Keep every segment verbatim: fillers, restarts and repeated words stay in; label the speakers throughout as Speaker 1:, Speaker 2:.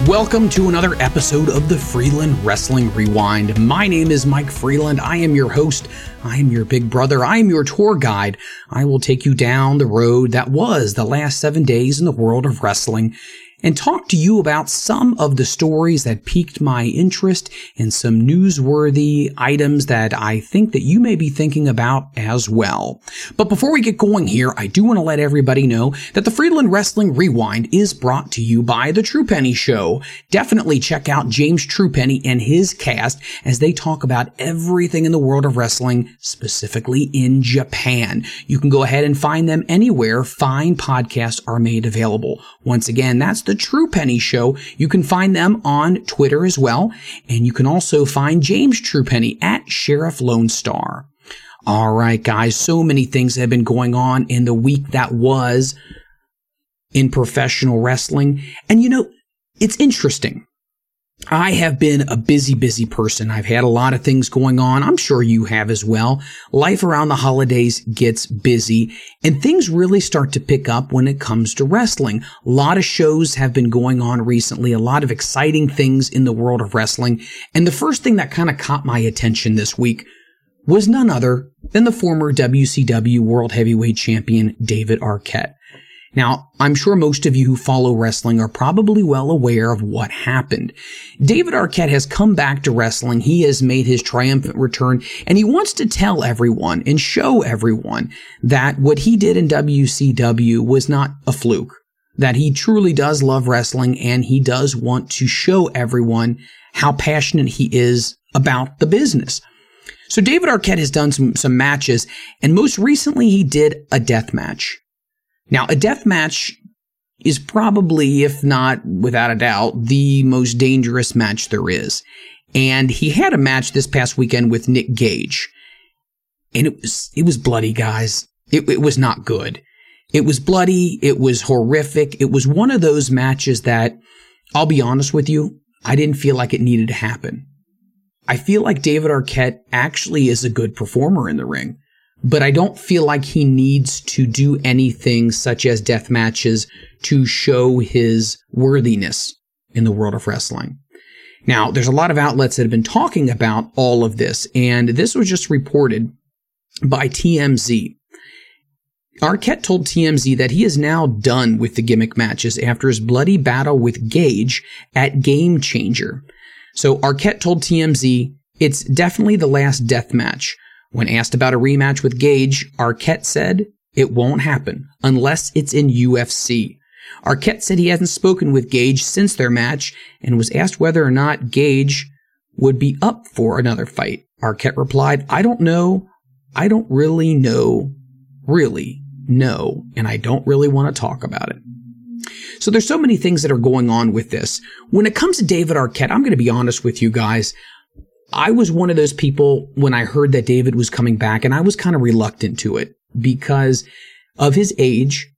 Speaker 1: Welcome to another episode of the Freeland Wrestling Rewind. My name is Mike Freeland. I am your host. I am your big brother. I am your tour guide. I will take you down the road that was the last seven days in the world of wrestling and talk to you about some of the stories that piqued my interest and some newsworthy items that I think that you may be thinking about as well. But before we get going here, I do want to let everybody know that the Freeland Wrestling Rewind is brought to you by The True Penny Show. Definitely check out James Truepenny and his cast as they talk about everything in the world of wrestling, specifically in Japan. You can go ahead and find them anywhere fine podcasts are made available. Once again, that's The True Penny Show. You can find them on Twitter as well. And you can also find James Truepenny at Sheriff Lone Star. All right, guys. So many things have been going on in the week that was in professional wrestling. And you know, it's interesting. I have been a busy, busy person. I've had a lot of things going on. I'm sure you have as well. Life around the holidays gets busy, and things really start to pick up when it comes to wrestling. A lot of shows have been going on recently, a lot of exciting things in the world of wrestling. And the first thing that kind of caught my attention this week was none other than the former W C W World Heavyweight Champion, David Arquette. Now, I'm sure most of you who follow wrestling are probably well aware of what happened. David Arquette has come back to wrestling. He has made his triumphant return, and he wants to tell everyone and show everyone that what he did in W C W was not a fluke, that he truly does love wrestling, and he does want to show everyone how passionate he is about the business. So David Arquette has done some, some matches, and most recently he did a death match. Now, a death match is probably, if not without a doubt, the most dangerous match there is. And he had a match this past weekend with Nick Gage. And it was, it was bloody, guys. It, it was not good. It was bloody. It was horrific. It was one of those matches that, I'll be honest with you, I didn't feel like it needed to happen. I feel like David Arquette actually is a good performer in the ring. But I don't feel like he needs to do anything such as death matches to show his worthiness in the world of wrestling. Now, there's a lot of outlets that have been talking about all of this, and this was just reported by T M Z. Arquette told T M Z that he is now done with the gimmick matches after his bloody battle with Gage at Game Changer. So Arquette told T M Z, "It's definitely the last death match." When asked about a rematch with Gage, Arquette said, "It won't happen unless it's in U F C." Arquette said he hasn't spoken with Gage since their match and was asked whether or not Gage would be up for another fight. Arquette replied, "I don't know. I don't really know. Really know. And I don't really want to talk about it." So there's so many things that are going on with this. When it comes to David Arquette, I'm going to be honest with you guys. I was one of those people when I heard that David was coming back, and I was kind of reluctant to it because of his age,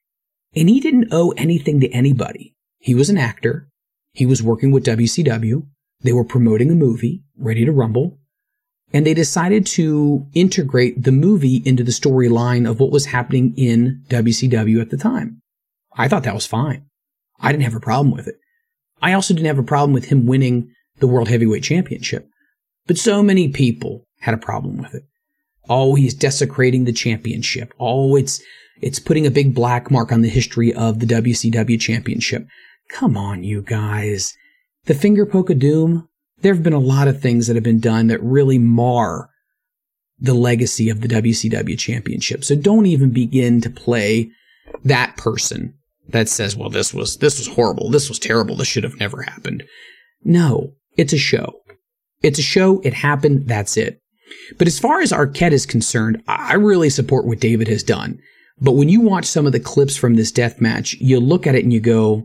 Speaker 1: and he didn't owe anything to anybody. He was an actor. He was working with W C W. They were promoting a movie, Ready to Rumble, and they decided to integrate the movie into the storyline of what was happening in W C W at the time. I thought that was fine. I didn't have a problem with it. I also didn't have a problem with him winning the World Heavyweight Championship. But so many people had a problem with it. Oh, he's desecrating the championship. Oh, it's it's putting a big black mark on the history of the W C W championship. Come on, you guys. The finger poke of doom, there have been a lot of things that have been done that really mar the legacy of the W C W championship. So don't even begin to play that person that says, well, this was this was horrible. This was terrible. This should have never happened. No, it's a show. It's a show. It happened. That's it. But as far as Arquette is concerned, I really support what David has done. But when you watch some of the clips from this death match, you look at it and you go,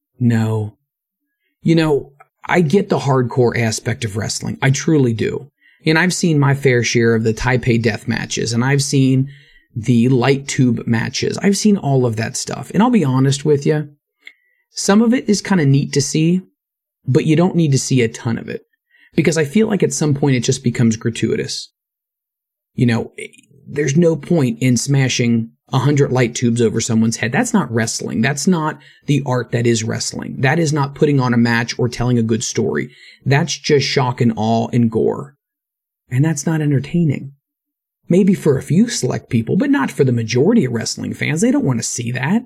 Speaker 1: no. You know, I get the hardcore aspect of wrestling. I truly do. And I've seen my fair share of the Taipei death matches, and I've seen the light tube matches. I've seen all of that stuff. And I'll be honest with you, some of it is kind of neat to see, but you don't need to see a ton of it. Because I feel like at some point it just becomes gratuitous. You know, there's no point in smashing a hundred light tubes over someone's head. That's not wrestling. That's not the art that is wrestling. That is not putting on a match or telling a good story. That's just shock and awe and gore. And that's not entertaining. Maybe for a few select people, but not for the majority of wrestling fans. They don't want to see that.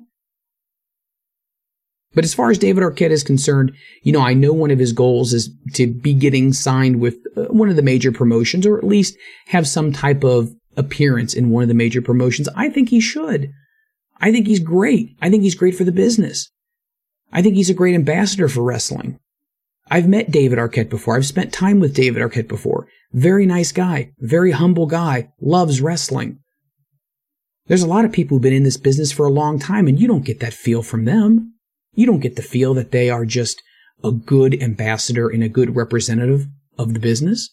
Speaker 1: But as far as David Arquette is concerned, you know, I know one of his goals is to be getting signed with one of the major promotions, or at least have some type of appearance in one of the major promotions. I think he should. I think he's great. I think he's great for the business. I think he's a great ambassador for wrestling. I've met David Arquette before. I've spent time with David Arquette before. Very nice guy. Very humble guy. Loves wrestling. There's a lot of people who've been in this business for a long time, and you don't get that feel from them. You don't get the feel that they are just a good ambassador and a good representative of the business.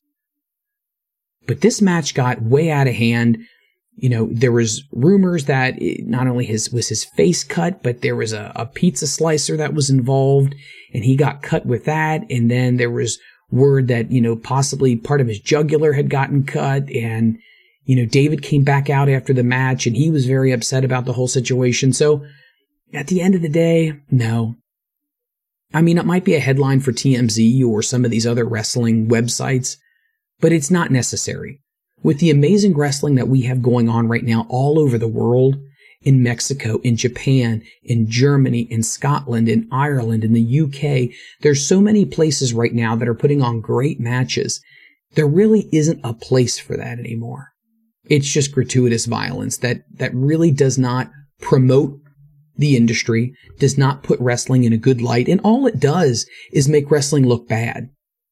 Speaker 1: But this match got way out of hand. You know, there was rumors that it not only his was his face cut, but there was a, a pizza slicer that was involved, and he got cut with that. And then there was word that, you know, possibly part of his jugular had gotten cut. And, you know, David came back out after the match, and he was very upset about the whole situation. So at the end of the day, no. I mean, it might be a headline for T M Z or some of these other wrestling websites, but it's not necessary. With the amazing wrestling that we have going on right now all over the world, in Mexico, in Japan, in Germany, in Scotland, in Ireland, in the U K, there's so many places right now that are putting on great matches. There really isn't a place for that anymore. It's just gratuitous violence that, that really does not promote the industry, does not put wrestling in a good light, and all it does is make wrestling look bad.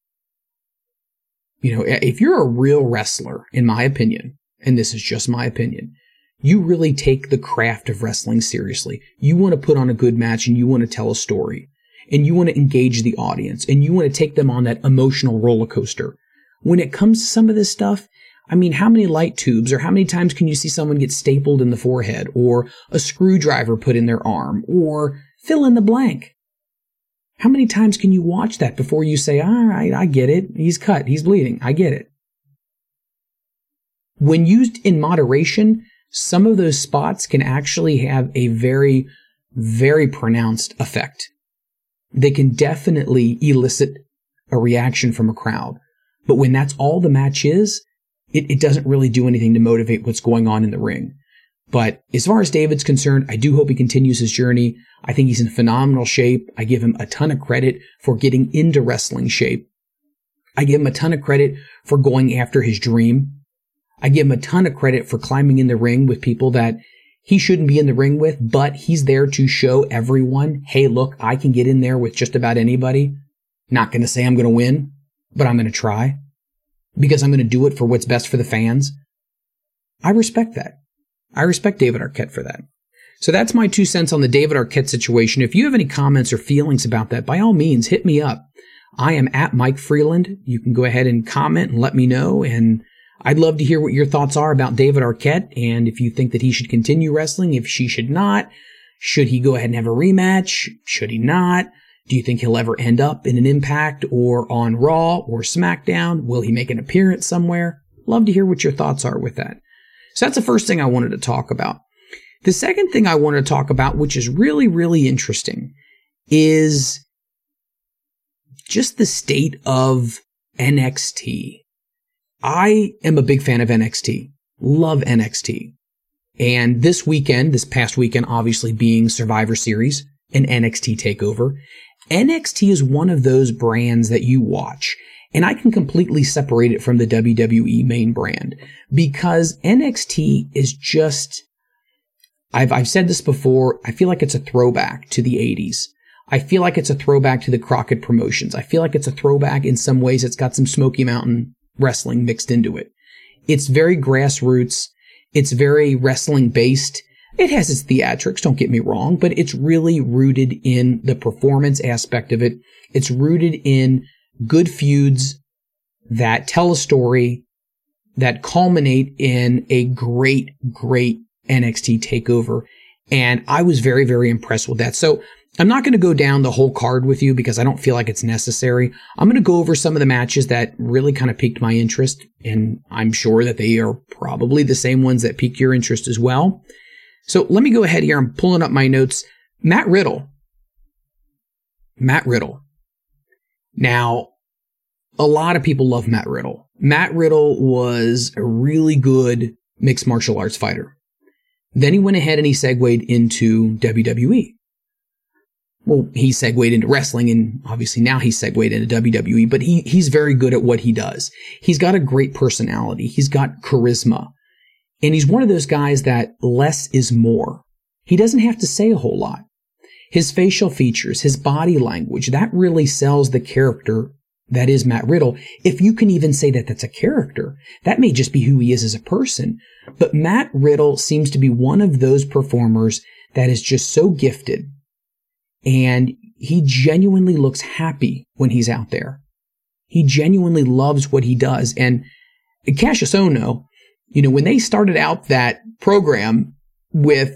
Speaker 1: You know, if you're a real wrestler, in my opinion, and this is just my opinion, you really take the craft of wrestling seriously. You want to put on a good match, and you want to tell a story, and you want to engage the audience, and you want to take them on that emotional roller coaster. When it comes to some of this stuff, I mean, how many light tubes or how many times can you see someone get stapled in the forehead, or a screwdriver put in their arm, or fill in the blank? How many times can you watch that before you say, all right, I get it. He's cut. He's bleeding. I get it. When used in moderation, some of those spots can actually have a very, very pronounced effect. They can definitely elicit a reaction from a crowd. But when that's all the match is, It, it doesn't really do anything to motivate what's going on in the ring. But as far as David's concerned, I do hope he continues his journey. I think he's in phenomenal shape. I give him a ton of credit for getting into wrestling shape. I give him a ton of credit for going after his dream. I give him a ton of credit for climbing in the ring with people that he shouldn't be in the ring with, but he's there to show everyone, hey, look, I can get in there with just about anybody. Not going to say I'm going to win, but I'm going to try. Because I'm going to do it for what's best for the fans. I respect that. I respect David Arquette for that. So that's my two cents on the David Arquette situation. If you have any comments or feelings about that, by all means, hit me up. I am at Mike Freeland. You can go ahead and comment and let me know. And I'd love to hear what your thoughts are about David Arquette, and if you think that he should continue wrestling, if she should not. Should he go ahead and have a rematch? Should he not? Do you think he'll ever end up in an Impact or on Raw or SmackDown? Will he make an appearance somewhere? Love to hear what your thoughts are with that. So that's the first thing I wanted to talk about. The second thing I wanted to talk about, which is really, really interesting, is just the state of N X T. I am a big fan of N X T. Love N X T. And this weekend, this past weekend, obviously being Survivor Series and N X T TakeOver, N X T is one of those brands that you watch, and I can completely separate it from the W W E main brand, because N X T is just, I've, I've said this before, I feel like it's a throwback to the eighties. I feel like it's a throwback to the Crockett Promotions. I feel like it's a throwback in some ways. It's got some Smoky Mountain wrestling mixed into it. It's very grassroots. It's very wrestling based. It has its theatrics, don't get me wrong, but it's really rooted in the performance aspect of it. It's rooted in good feuds that tell a story, that culminate in a great, great N X T takeover. And I was very, very impressed with that. So I'm not going to go down the whole card with you because I don't feel like it's necessary. I'm going to go over some of the matches that really kind of piqued my interest, and I'm sure that they are probably the same ones that piqued your interest as well. So let me go ahead here. I'm pulling up my notes. Matt Riddle. Matt Riddle. Now, a lot of people love Matt Riddle. Matt Riddle was a really good mixed martial arts fighter. Then he went ahead and he segued into W W E. Well, he segued into wrestling, and obviously now he's segued into W W E, but he, he's very good at what he does. He's got a great personality. He's got charisma. And he's one of those guys that less is more. He doesn't have to say a whole lot. His facial features, his body language, that really sells the character that is Matt Riddle. If you can even say that that's a character, that may just be who he is as a person. But Matt Riddle seems to be one of those performers that is just so gifted. And he genuinely looks happy when he's out there. He genuinely loves what he does. And Kassius Ohno, you know, when they started out that program with,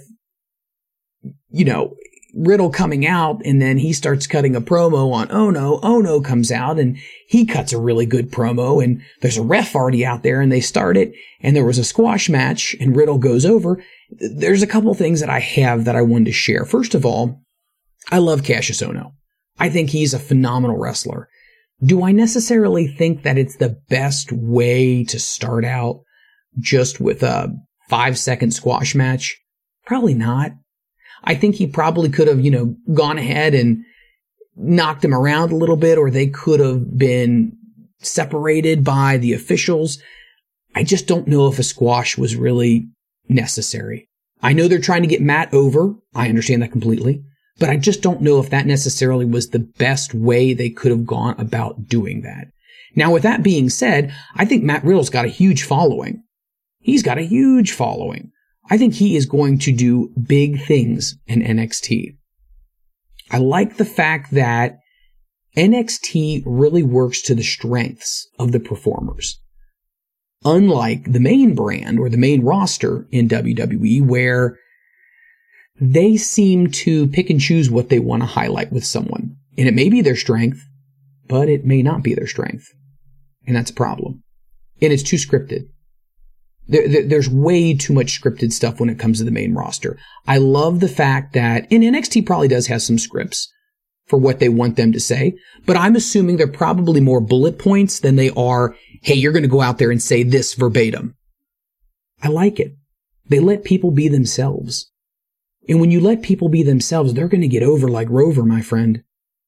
Speaker 1: you know, Riddle coming out, and then he starts cutting a promo on Ohno. Ohno comes out and he cuts a really good promo, and there's a ref already out there, and they start it, and there was a squash match, and Riddle goes over. There's a couple things that I have that I wanted to share. First of all, I love Kassius Ohno. I think he's a phenomenal wrestler. Do I necessarily think that it's the best way to start out just with a five second squash match? Probably not. I think he probably could have, you know, gone ahead and knocked him around a little bit, or they could have been separated by the officials. I just don't know if a squash was really necessary. I know they're trying to get Matt over. I understand that completely. But I just don't know if that necessarily was the best way they could have gone about doing that. Now, with that being said, I think Matt Riddle's got a huge following. He's got a huge following. I think he is going to do big things in N X T. I like the fact that N X T really works to the strengths of the performers. Unlike the main brand or the main roster in W W E, where they seem to pick and choose what they want to highlight with someone. And it may be their strength, but it may not be their strength. And that's a problem. And it's too scripted. There, there, there's way too much scripted stuff when it comes to the main roster. I love the fact that, and N X T probably does have some scripts for what they want them to say, but I'm assuming they're probably more bullet points than they are, hey, you're going to go out there and say this verbatim. I like it. They let people be themselves. And when you let people be themselves, they're going to get over like Rover, my friend.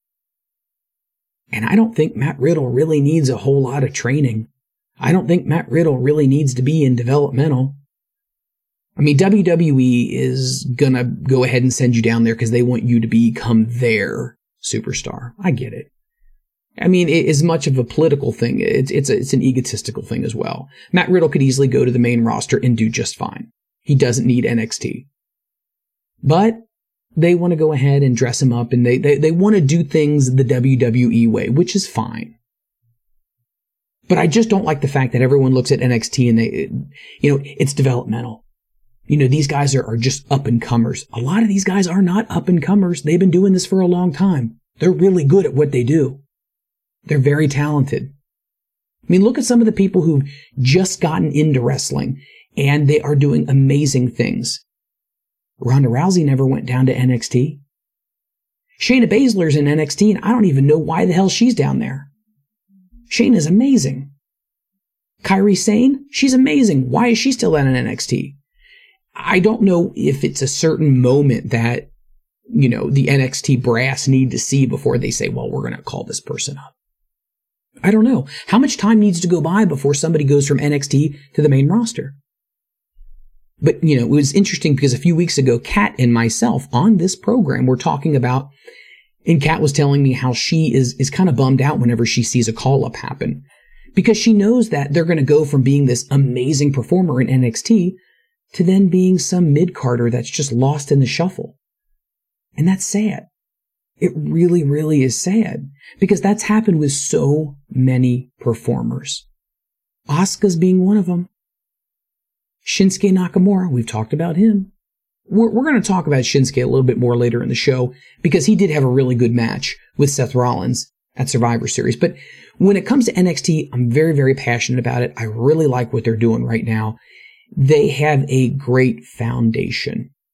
Speaker 1: And I don't think Matt Riddle really needs a whole lot of training. I don't think Matt Riddle really needs to be in developmental. I mean, W W E is going to go ahead and send you down there because they want you to become their superstar. I get it. I mean, it is much of a political thing. It's, it's, a, it's an egotistical thing as well. Matt Riddle could easily go to the main roster and do just fine. He doesn't need N X T. But they want to go ahead and dress him up, and they, they, they want to do things the W W E way, which is fine. But I just don't like the fact that everyone looks at N X T and they, you know, it's developmental. You know, these guys are, are just up and comers. A lot of these guys are not up and comers. They've been doing this for a long time. They're really good at what they do. They're very talented. I mean, look at some of the people who've just gotten into wrestling, and they are doing amazing things. Ronda Rousey never went down to N X T. Shayna Baszler's in N X T, and I don't even know why the hell she's down there. Shayna's amazing. Kairi Sane, she's amazing. Why is she still at an N X T? I don't know if it's a certain moment that, you know, the N X T brass need to see before they say, well, we're going to call this person up. I don't know. How much time needs to go by before somebody goes from N X T to the main roster? But, you know, it was interesting because a few weeks ago, Kat and myself on this program were talking about, and Kat was telling me how she is, is kind of bummed out whenever she sees a call-up happen, because she knows that they're going to go from being this amazing performer in N X T to then being some mid-carder that's just lost in the shuffle. And that's sad. It really, really is sad, because that's happened with so many performers. Asuka's being one of them. Shinsuke Nakamura, we've talked about him. We're, we're going to talk about Shinsuke a little bit more later in the show, because he did have a really good match with Seth Rollins at Survivor Series. But when it comes to N X T, I'm very, very passionate about it. I really like what they're doing right now. They have a great foundation.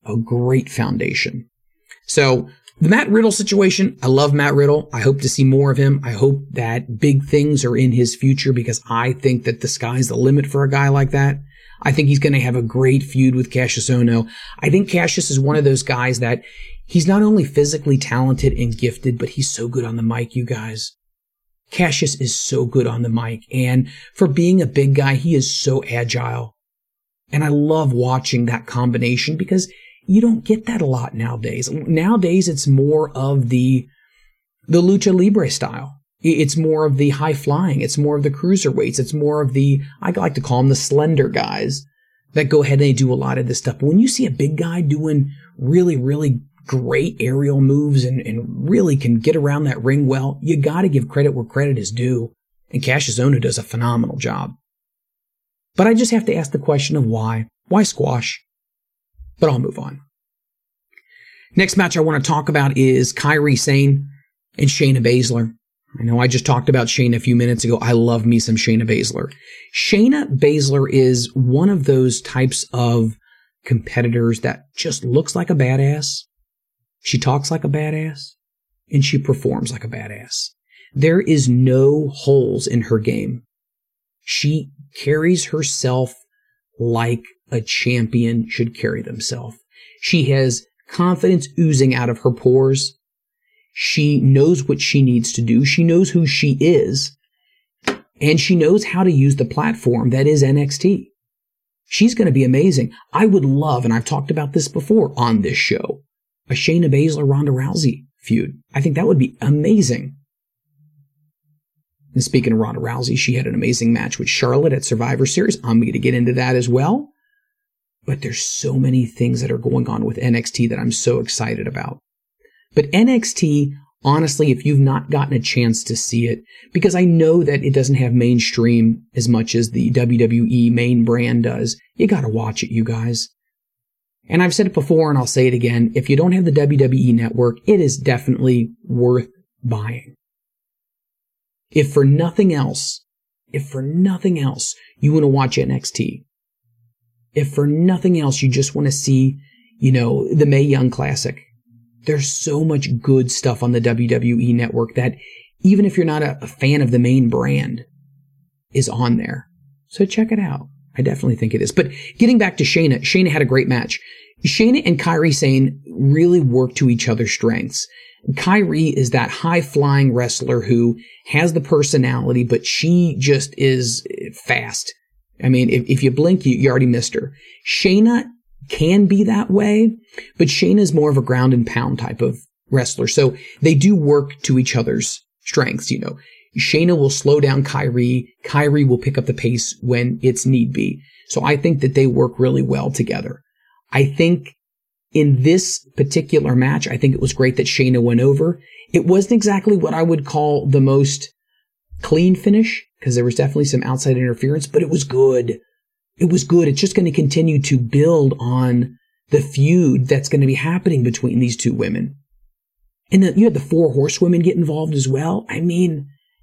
Speaker 1: a great foundation. So the Matt Riddle situation, I love Matt Riddle. I hope to see more of him. I hope that big things are in his future because I think that the sky's the limit for a guy like that. I think he's going to have a great feud with Cassius Ohno. I think Cassius is one of those guys that he's not only physically talented and gifted, but he's so good on the mic, you guys. Cassius is so good on the mic. And for being a big guy, he is so agile. And I love watching that combination because you don't get that a lot nowadays. Nowadays, it's more of the, the lucha libre style. It's more of the high flying. It's more of the cruiserweights. It's more of the, I like to call them the slender guys that go ahead and they do a lot of this stuff. But when you see a big guy doing really, really great aerial moves and, and really can get around that ring well, you got to give credit where credit is due. And Cassius Ohno does a phenomenal job. But I just have to ask the question of why. Why squash? But I'll move on. Next match I want to talk about is Kairi Sane and Shayna Baszler. I know I just talked about Shayna a few minutes ago. I love me some Shayna Baszler. Shayna Baszler is one of those types of competitors that just looks like a badass. She talks like a badass. And she performs like a badass. There is no holes in her game. She carries herself like a champion should carry themselves. She has confidence oozing out of her pores. She knows what she needs to do. She knows who she is. And she knows how to use the platform that is N X T. She's going to be amazing. I would love, and I've talked about this before on this show, a Shayna Baszler Ronda Rousey feud. I think that would be amazing. And speaking of Ronda Rousey, she had an amazing match with Charlotte at Survivor Series. I'm going to get into that as well. But there's so many things that are going on with N X T that I'm so excited about. But N X T, honestly, if you've not gotten a chance to see it, because I know that it doesn't have mainstream as much as the W W E main brand does, you got to watch it, you guys. And I've said it before and I'll say it again. If you don't have the W W E network, it is definitely worth buying. If for nothing else, if for nothing else, you want to watch N X T, if for nothing else, you just want to see, you know, the Mae Young Classic, there's so much good stuff on the W W E network that even if you're not a, a fan of the main brand, is on there. So check it out. I definitely think it is. But getting back to Shayna, Shayna had a great match. Shayna and Kairi Sane really work to each other's strengths. Kairi is that high-flying wrestler who has the personality, but she just is fast. I mean, if, if you blink, you, you already missed her. Shayna can be that way, but Shayna is more of a ground and pound type of wrestler. So they do work to each other's strengths, you know. Shayna will slow down Kairi. Kairi will pick up the pace when it's need be. So I think that they work really well together. I think in this particular match, I think it was great that Shayna went over. It wasn't exactly what I would call the most clean finish, because there was definitely some outside interference, but it was good. It was good. It's just going to continue to build on the feud that's going to be happening between these two women. And then you had the four horsewomen get involved as well. I mean,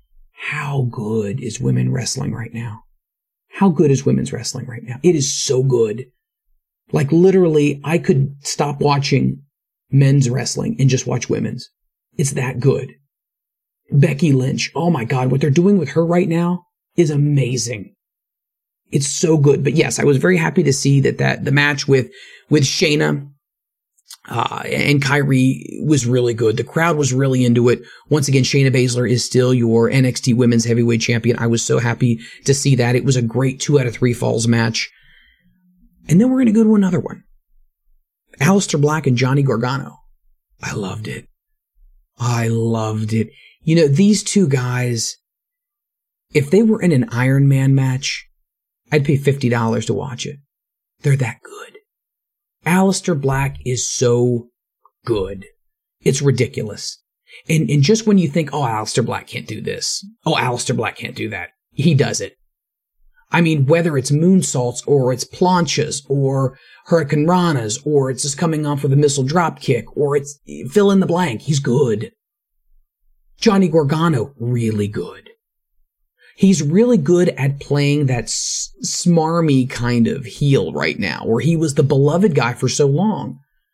Speaker 1: how good is women wrestling right now? How good is women's wrestling right now? It is so good. Like literally, I could stop watching men's wrestling and just watch women's. It's that good. Becky Lynch. Oh my God, what they're doing with her right now is amazing. It's so good. But yes, I was very happy to see that, that the match with, with Shayna, uh, and Kairi was really good. The crowd was really into it. Once again, Shayna Baszler is still your N X T Women's Heavyweight Champion. I was so happy to see that. It was a great two out of three falls match. And then we're going to go to another one. Aleister Black and Johnny Gargano. I loved it. I loved it. You know, these two guys, if they were in an Iron Man match, I'd pay fifty dollars to watch it. They're that good. Aleister Black is so good. It's ridiculous. And, and just when you think, oh, Aleister Black can't do this. Oh, Aleister Black can't do that. He does it. I mean, whether it's moonsaults or it's planchas or Hurricane Ranas or it's just coming off with a missile drop kick or it's fill in the blank. He's good. Johnny Gargano, really good. He's really good at playing that s- smarmy kind of heel right now, where he was the beloved guy for so long.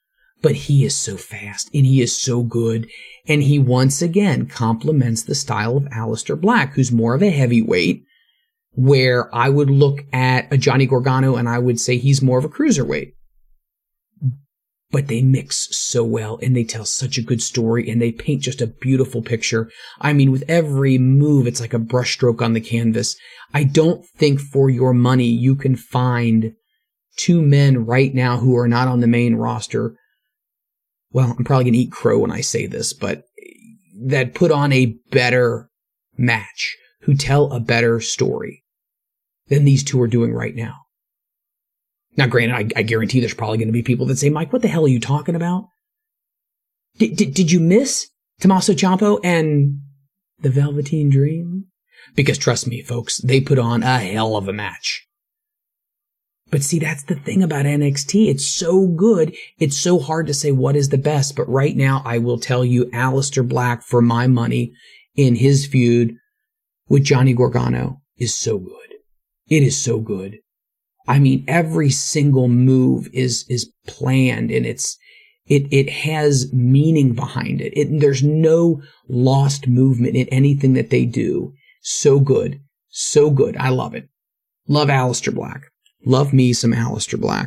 Speaker 1: but he is so fast and he is so good. And he once again complements the style of Aleister Black, who's more of a heavyweight, where I would look at a Johnny Gargano and I would say he's more of a cruiserweight. But they mix so well and they tell such a good story and they paint just a beautiful picture. I mean, with every move, it's like a brushstroke on the canvas. I don't think for your money you can find two men right now who are not on the main roster. Well, I'm probably going to eat crow when I say this, but that put on a better match, who tell a better story than these two are doing right now. Now, granted, I, I guarantee there's probably going to be people that say, Mike, what the hell are you talking about? Did, did, did you miss Tommaso Ciampa and the Velveteen Dream? Because trust me, folks, they put on a hell of a match. But see, that's the thing about N X T. It's so good. It's so hard to say what is the best. But right now, I will tell you, Aleister Black, for my money, in his feud with Johnny Gargano, is so good. It is so good. I mean, every single move is, is planned and it's, it, it has meaning behind it. it. There's no lost movement in anything that they do. So good. So good. I love it. Love Aleister Black. Love me some Aleister Black.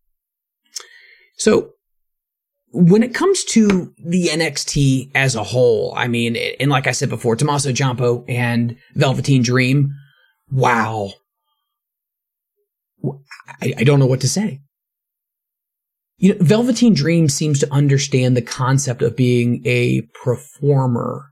Speaker 1: So when it comes to the N X T as a whole, I mean, and like I said before, Tommaso Ciampa and Velveteen Dream, wow. I, I don't know what to say. You know, Velveteen Dream seems to understand the concept of being a performer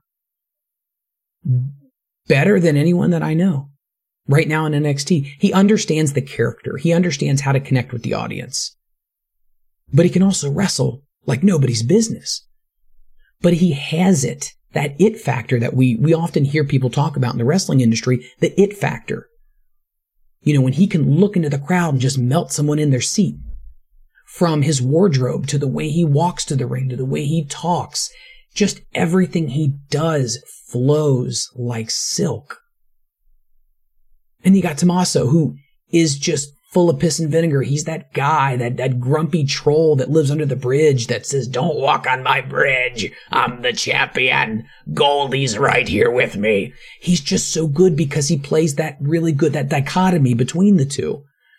Speaker 1: better than anyone that I know right now in N X T. He understands the character. He understands how to connect with the audience. But he can also wrestle like nobody's business. But he has it, that it factor that we, we often hear people talk about in the wrestling industry, the it factor. You know, when he can look into the crowd and just melt someone in their seat. From his wardrobe to the way he walks to the ring, to the way he talks, just everything he does flows like silk. And you got Tommaso, who is just full of piss and vinegar. He's that guy, that, that grumpy troll that lives under the bridge that says, "Don't walk on my bridge. I'm the champion. Goldie's right here with me." He's just so good because he plays that really good, that dichotomy between the two.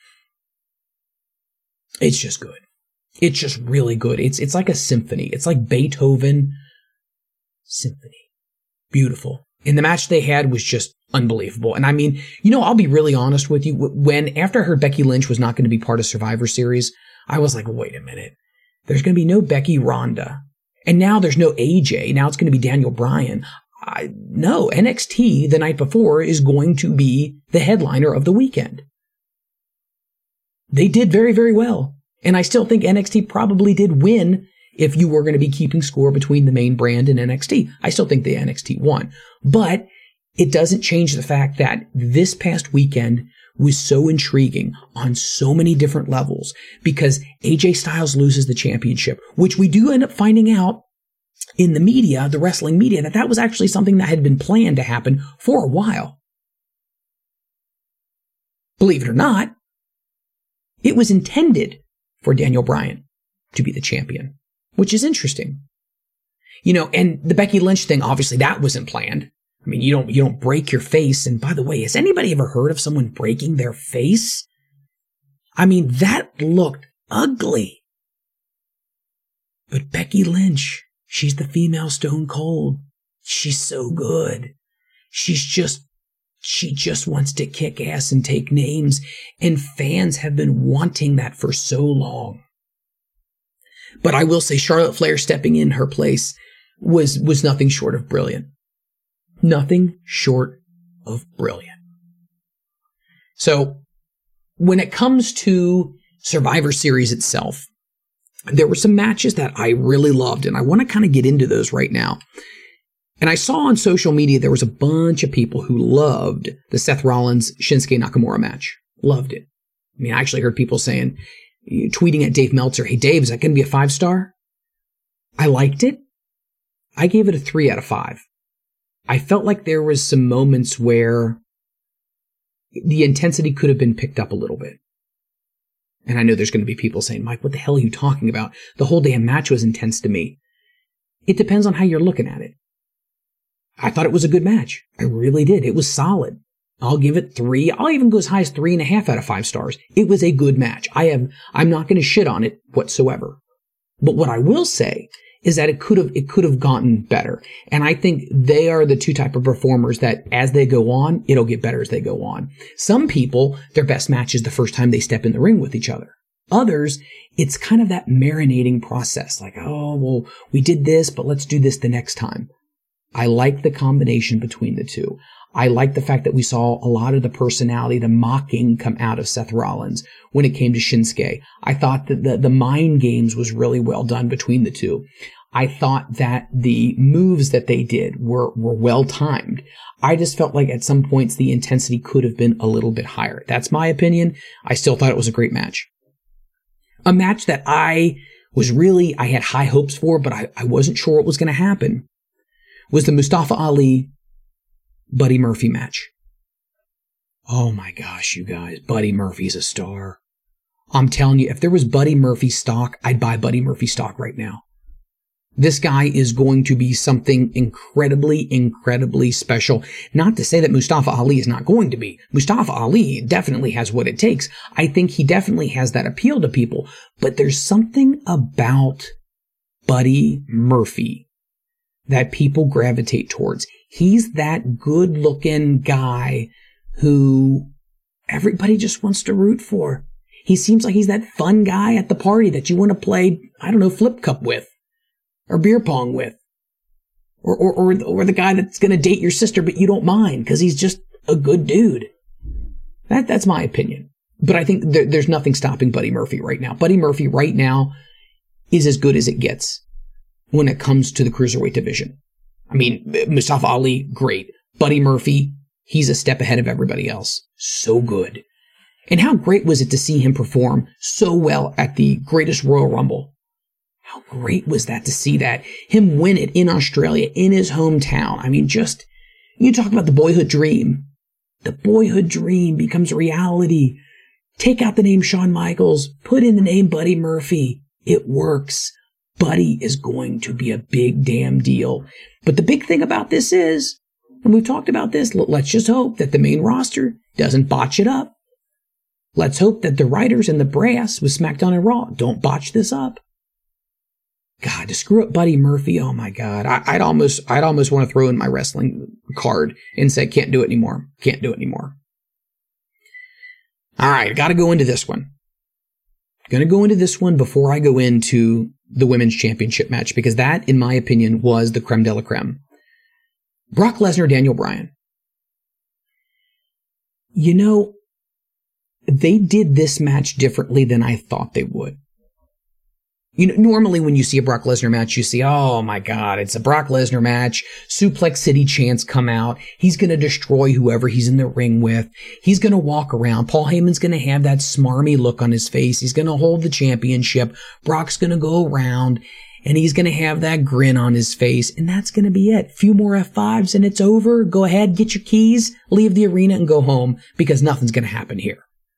Speaker 1: It's just good. It's just really good. It's, it's like a symphony. It's like Beethoven symphony. Beautiful. And the match they had was just unbelievable. And I mean, you know, I'll be really honest with you. When, after I heard Becky Lynch was not going to be part of Survivor Series, I was like, wait a minute. There's going to be no Becky Ronda. And now there's no A J. Now it's going to be Daniel Bryan. I, no, N X T the night before is going to be the headliner of the weekend. They did very, very well. And I still think N X T probably did win if you were going to be keeping score between the main brand and N X T. I still think the N X T won. But it doesn't change the fact that this past weekend was so intriguing on so many different levels because A J Styles loses the championship, which we do end up finding out in the media, the wrestling media, that that was actually something that had been planned to happen for a while. Believe it or not, it was intended for Daniel Bryan to be the champion, which is interesting. You know, and the Becky Lynch thing, obviously that wasn't planned. I mean, you don't, you don't break your face. And by the way, has anybody ever heard of someone breaking their face? I mean, that looked ugly. But Becky Lynch, she's the female Stone Cold. She's so good. She's just, she just wants to kick ass and take names. And fans have been wanting that for so long. But I will say Charlotte Flair stepping in her place was, was nothing short of brilliant. Nothing short of brilliant. So when it comes to Survivor Series itself, there were some matches that I really loved, and I want to kind of get into those right now. And I saw on social media there was a bunch of people who loved the Seth Rollins Shinsuke Nakamura match. Loved it. I mean, I actually heard people saying, tweeting at Dave Meltzer, "Hey Dave, is that going to be a five star?" I liked it. I gave it a three out of five. I felt like there was some moments where the intensity could have been picked up a little bit. And I know there's going to be people saying, Mike, what the hell are you talking about? The whole damn match was intense to me. It depends on how you're looking at it. I thought it was a good match. I really did. It was solid. I'll give it three. I'll even go as high as three and a half out of five stars. It was a good match. I have, I'm not going to shit on it whatsoever. But what I will say is that it could have, it could have gotten better. And I think they are the two type of performers that as they go on, it'll get better as they go on. Some people, their best match is the first time they step in the ring with each other. Others, it's kind of that marinating process. Like, oh, well, we did this, but let's do this the next time. I like the combination between the two. I like the fact that we saw a lot of the personality, the mocking come out of Seth Rollins when it came to Shinsuke. I thought that the, the mind games was really well done between the two. I thought that the moves that they did were, were well timed. I just felt like at some points the intensity could have been a little bit higher. That's my opinion. I still thought it was a great match. A match that I was really, I had high hopes for, but I, I wasn't sure what was going to happen, was the Mustafa Ali Buddy Murphy match. Oh my gosh, you guys, Buddy Murphy's a star. I'm telling you, if there was Buddy Murphy stock, I'd buy Buddy Murphy stock right now. This guy is going to be something incredibly, incredibly special. Not to say that Mustafa Ali is not going to be. Mustafa Ali definitely has what it takes. I think he definitely has that appeal to people. But there's something about Buddy Murphy that people gravitate towards. He's that good-looking guy who everybody just wants to root for. He seems like he's that fun guy at the party that you want to play, I don't know, flip cup with. Or beer pong with. Or, or, or, or the guy that's going to date your sister, but you don't mind because he's just a good dude. That, that's my opinion. But I think there, there's nothing stopping Buddy Murphy right now. Buddy Murphy right now is as good as it gets when it comes to the cruiserweight division. I mean, Mustafa Ali, great. Buddy Murphy, he's a step ahead of everybody else. So good. And how great was it to see him perform so well at the Greatest Royal Rumble? How great was that to see that? Him win it in Australia, in his hometown. I mean, just, you talk about the boyhood dream. The boyhood dream becomes reality. Take out the name Shawn Michaels. Put in the name Buddy Murphy. It works. Buddy is going to be a big damn deal. But the big thing about this is, and we've talked about this, let's just hope that the main roster doesn't botch it up. Let's hope that the writers and the brass with SmackDown and Raw don't botch this up. God, to screw up Buddy Murphy, oh my God. I, I'd almost, I'd almost want to throw in my wrestling card and say, can't do it anymore. Can't do it anymore. All right, I got to go into this one. Going to go into this one before I go into the Women's Championship match, because that, in my opinion, was the creme de la creme. Brock Lesnar, Daniel Bryan. You know, they did this match differently than I thought they would. You know, normally when you see a Brock Lesnar match, you see, oh my God, it's a Brock Lesnar match. Suplex City chants come out. He's going to destroy whoever he's in the ring with. He's going to walk around. Paul Heyman's going to have that smarmy look on his face. He's going to hold the championship. Brock's going to go around and he's going to have that grin on his face. And that's going to be it. Few more F fives and it's over. Go ahead, get your keys, leave the arena and go home because nothing's going to happen here.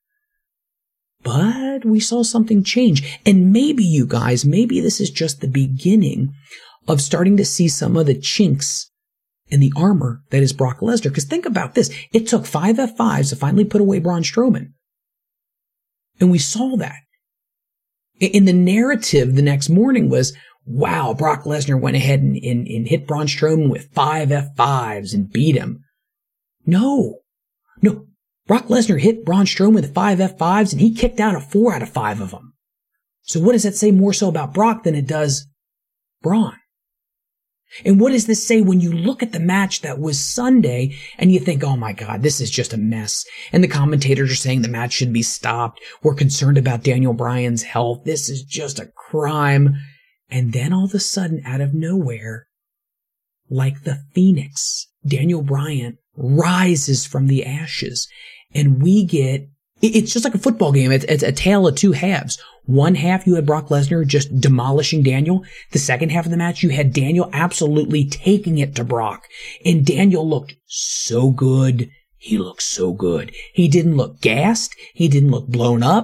Speaker 1: But we saw something change. And maybe you guys, maybe this is just the beginning of starting to see some of the chinks in the armor that is Brock Lesnar. Because think about this. It took five F fives to finally put away Braun Strowman. And we saw that. In the narrative the next morning was, wow, Brock Lesnar went ahead and, and, and hit Braun Strowman with five F fives and beat him. No. No. Brock Lesnar hit Braun Strowman with five F fives and he kicked out of four out of five of them. So what does that say more so about Brock than it does Braun? And what does this say when you look at the match that was Sunday and you think, oh my God, this is just a mess. And the commentators are saying the match should be stopped. We're concerned about Daniel Bryan's health. This is just a crime. And then all of a sudden, out of nowhere, like the Phoenix, Daniel Bryan rises from the ashes. And we get, it's just like a football game. It's, it's a tale of two halves. One half, you had Brock Lesnar just demolishing Daniel. The second half of the match, you had Daniel absolutely taking it to Brock. And Daniel looked so good. He looked so good. He didn't look gassed. He didn't look blown up.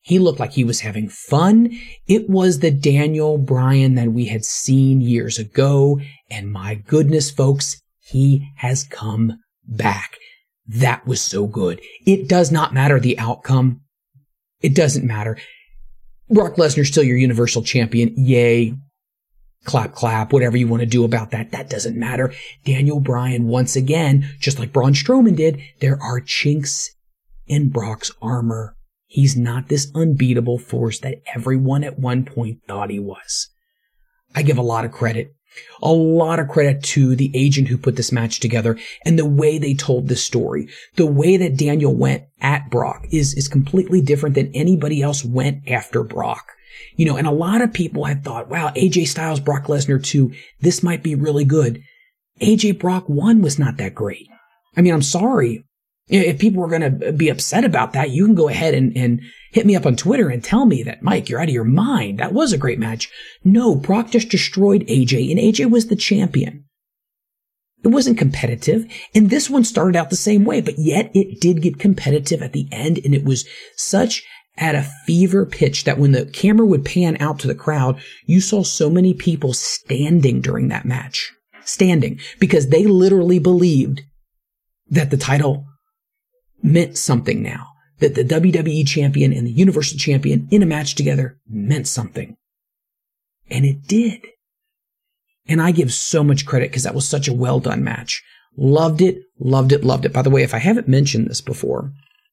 Speaker 1: He looked like he was having fun. It was the Daniel Bryan that we had seen years ago. And my goodness, folks, he has come back. That was so good. It does not matter the outcome. It doesn't matter. Brock Lesnar's still your Universal Champion. Yay. Clap, clap, whatever you want to do about that. That doesn't matter. Daniel Bryan, once again, just like Braun Strowman did, there are chinks in Brock's armor. He's not this unbeatable force that everyone at one point thought he was. I give a lot of credit, a lot of credit to the agent who put this match together and the way they told this story. The way that Daniel went at Brock is, is completely different than anybody else went after Brock. You know, and a lot of people had thought, wow, A J Styles, Brock Lesnar two, this might be really good. A J Brock one was not that great. I mean, I'm sorry. If people were going to be upset about that, you can go ahead and, and hit me up on Twitter and tell me that, Mike, you're out of your mind. That was a great match. No, Brock just destroyed A J, and A J was the champion. It wasn't competitive, and this one started out the same way, but yet it did get competitive at the end, and it was such at a fever pitch that when the camera would pan out to the crowd, you saw so many people standing during that match. Standing, because they literally believed that the title meant something now, that the W W E champion and the Universal champion in a match together meant something. And it did. And I give so much credit because that was such a well done match. Loved it, loved it, loved it. By the way, if I haven't mentioned this before,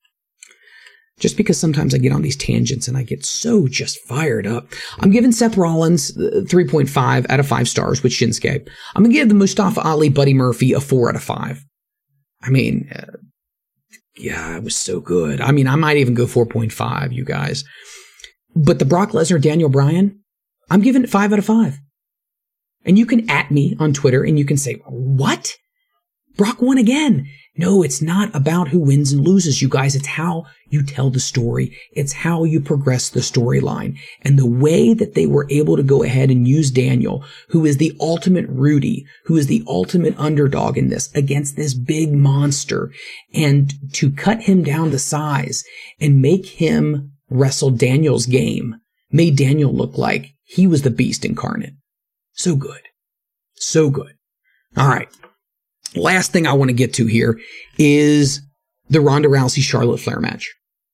Speaker 1: just because sometimes I get on these tangents and I get so just fired up, I'm giving Seth Rollins three point five out of five stars with Shinsuke. I'm going to give the Mustafa Ali Buddy Murphy a four out of five. I mean, uh, yeah, it was so good. I mean, I might even go four point five, you guys. But the Brock Lesnar, Daniel Bryan, I'm giving it five out of five. And you can at me on Twitter and you can say, what? Brock won again. No, it's not about who wins and loses, you guys. It's how you tell the story. It's how you progress the storyline. And the way that they were able to go ahead and use Daniel, who is the ultimate Rudy, who is the ultimate underdog in this, against this big monster, and to cut him down to size and make him wrestle Daniel's game, made Daniel look like he was the beast incarnate. So good. So good. All right. Last thing I want to get to here is the Ronda Rousey Charlotte Flair match.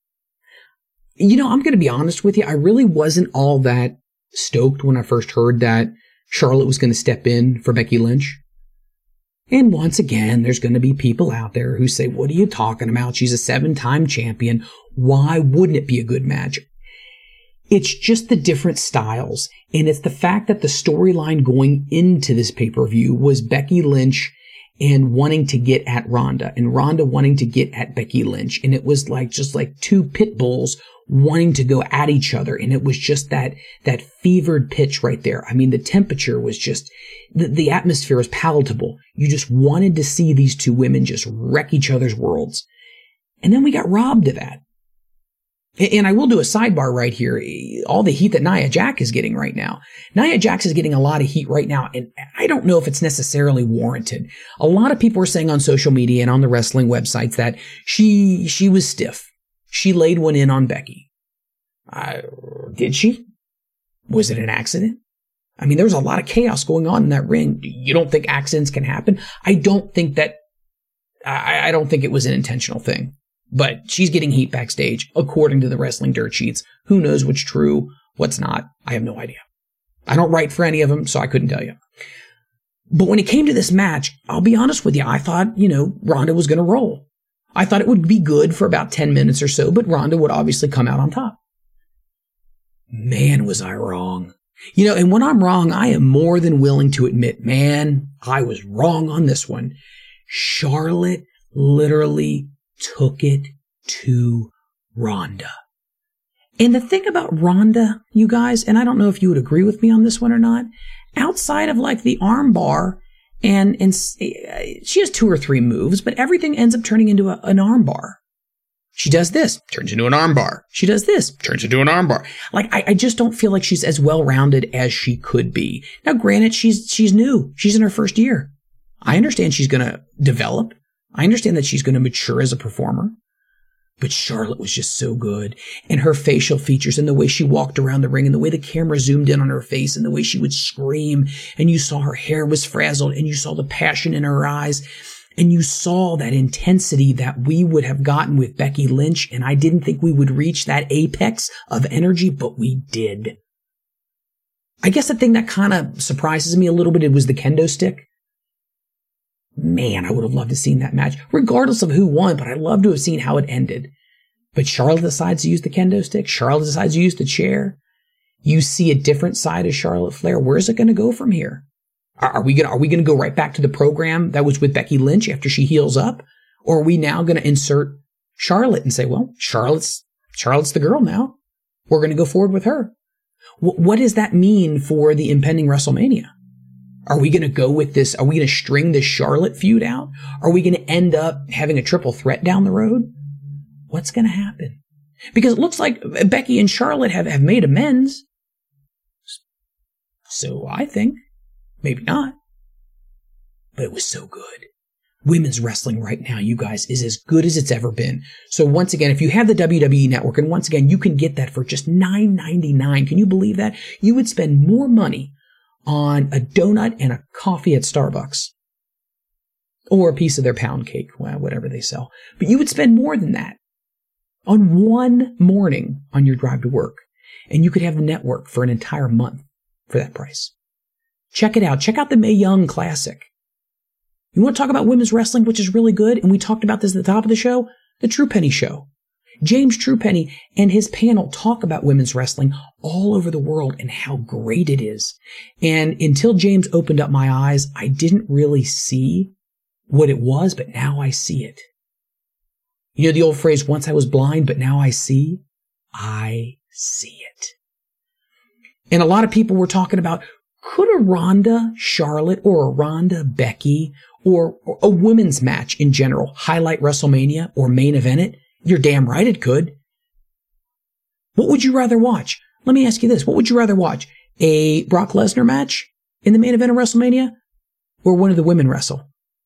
Speaker 1: You know, I'm going to be honest with you. I really wasn't all that stoked when I first heard that Charlotte was going to step in for Becky Lynch. And once again, there's going to be people out there who say, what are you talking about? She's a seven-time champion. Why wouldn't it be a good match? It's just the different styles. And it's the fact that the storyline going into this pay-per-view was Becky Lynch and wanting to get at Ronda, and Ronda wanting to get at Becky Lynch. And it was like, just like two pit bulls wanting to go at each other. And it was just that, that fevered pitch right there. I mean, the temperature was just, the, the atmosphere was palatable. You just wanted to see these two women just wreck each other's worlds. And then we got robbed of that. And I will do a sidebar right here. All the heat that Nia Jax is getting right now. Nia Jax is getting a lot of heat right now, and I don't know if it's necessarily warranted. A lot of people are saying on social media and on the wrestling websites that she she was stiff. She laid one in on Becky. Uh, did she? Was it an accident? I mean, there was a lot of chaos going on in that ring. You don't think accidents can happen? I don't think that. I, I don't think it was an intentional thing. But she's getting heat backstage, according to the Wrestling Dirt Sheets. Who knows what's true, what's not? I have no idea. I don't write for any of them, so I couldn't tell you. But when it came to this match, I'll be honest with you, I thought, you know, Ronda was going to roll. I thought it would be good for about ten minutes or so, but Ronda would obviously come out on top. Man, was I wrong. You know, and when I'm wrong, I am more than willing to admit, man, I was wrong on this one. Charlotte literally took it to Ronda. And the thing about Ronda, you guys, and I don't know if you would agree with me on this one or not, outside of like the arm bar, and, and she has two or three moves, but everything ends up turning into a, an arm bar. She does this, turns into an arm bar. She does this, turns into an arm bar. Like, I, I just don't feel like she's as well-rounded as she could be. Now, granted, she's, she's new. She's in her first year. I understand she's going to develop. I understand that she's going to mature as a performer. But Charlotte was just so good. And her facial features and the way she walked around the ring and the way the camera zoomed in on her face and the way she would scream. And you saw her hair was frazzled and you saw the passion in her eyes. And you saw that intensity that we would have gotten with Becky Lynch. And I didn't think we would reach that apex of energy, but we did. I guess the thing that kind of surprises me a little bit, it was the kendo stick. Man, I would have loved to have seen that match, regardless of who won, but I'd love to have seen how it ended. But Charlotte decides to use the kendo stick. Charlotte decides to use the chair. You see a different side of Charlotte Flair. Where's it going to go from here? Are, are we going to, are we going to go right back to the program that was with Becky Lynch after she heals up? Or are we now going to insert Charlotte and say, well, Charlotte's, Charlotte's the girl now. We're going to go forward with her. W- what does that mean for the impending WrestleMania? Are we going to go with this? Are we going to string this Charlotte feud out? Are we going to end up having a triple threat down the road? What's going to happen? Because it looks like Becky and Charlotte have, have made amends. So I think. Maybe not. But it was so good. Women's wrestling right now, you guys, is as good as it's ever been. So once again, if you have the W W E Network, and once again, you can get that for just nine ninety-nine. Can you believe that? You would spend more money on a donut and a coffee at Starbucks. Or a piece of their pound cake, well, whatever they sell. But you would spend more than that on one morning on your drive to work. And you could have the network for an entire month for that price. Check it out. Check out the Mae Young Classic. You want to talk about women's wrestling, which is really good? And we talked about this at the top of the show. The True Penny Show. James Truepenny and his panel talk about women's wrestling all over the world and how great it is. And until James opened up my eyes, I didn't really see what it was, but now I see it. You know the old phrase, once I was blind, but now I see? I see it. And a lot of people were talking about, could a Ronda Charlotte or a Ronda Becky or, or a women's match in general highlight WrestleMania or main event it? You're damn right it could. What would you rather watch? Let me ask you this. What would you rather watch? A Brock Lesnar match in the main event of WrestleMania or one of the women wrestle?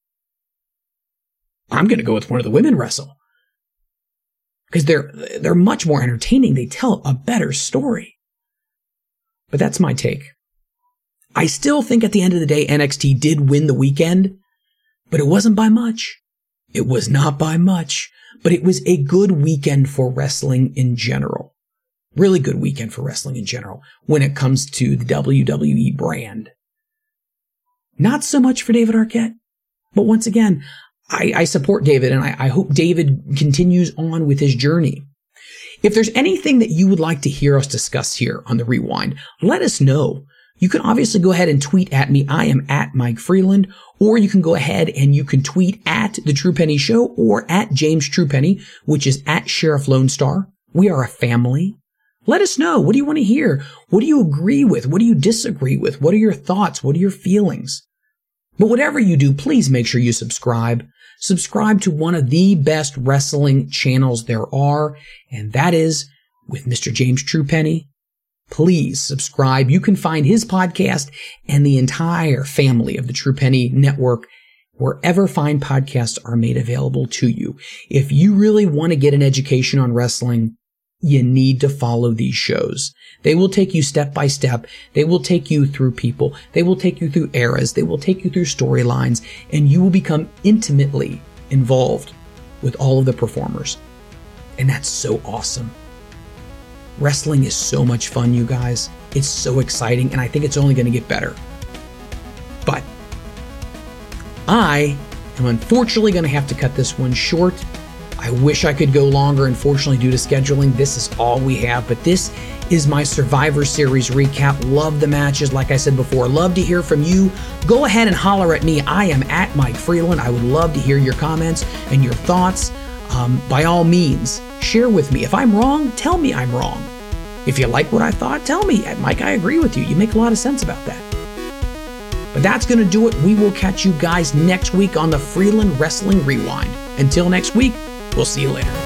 Speaker 1: I'm going to go with one of the women wrestle. Because they're, they're much more entertaining. They tell a better story. But that's my take. I still think at the end of the day, N X T did win the weekend, but it wasn't by much. It was not by much, but it was a good weekend for wrestling in general. Really good weekend for wrestling in general when it comes to the W W E brand. Not so much for David Arquette, but once again, I, I support David and I, I hope David continues on with his journey. If there's anything that you would like to hear us discuss here on The Rewind, let us know. You can obviously go ahead and tweet at me. I am at Mike Freeland, or you can go ahead and you can tweet at The True Penny Show or at James Truepenny, which is at Sheriff Lone Star. We are a family. Let us know. What do you want to hear? What do you agree with? What do you disagree with? What are your thoughts? What are your feelings? But whatever you do, please make sure you subscribe. Subscribe to one of the best wrestling channels there are, and that is with Mister James Truepenny. Please subscribe. You can find his podcast and the entire family of the Truepenny Network wherever fine podcasts are made available to you. If you really want to get an education on wrestling, you need to follow these shows. They will take you step by step. They will take you through people. They will take you through eras. They will take you through storylines, and you will become intimately involved with all of the performers. And that's so awesome. Wrestling is so much fun, you guys. It's so exciting, and I think it's only going to get better. But I am unfortunately going to have to cut this one short. I wish I could go longer. Unfortunately, due to scheduling, this is all we have. But this is my Survivor Series recap. Love the matches, like I said before. Love to hear from you. Go ahead and holler at me. I am at Mike Freeland. I would love to hear your comments and your thoughts. Um, by all means, share with me. If I'm wrong, tell me I'm wrong. If you like what I thought, tell me. Mike, I agree with you. You make a lot of sense about that. But that's going to do it. We will catch you guys next week on the Freeland Wrestling Rewind. Until next week, we'll see you later.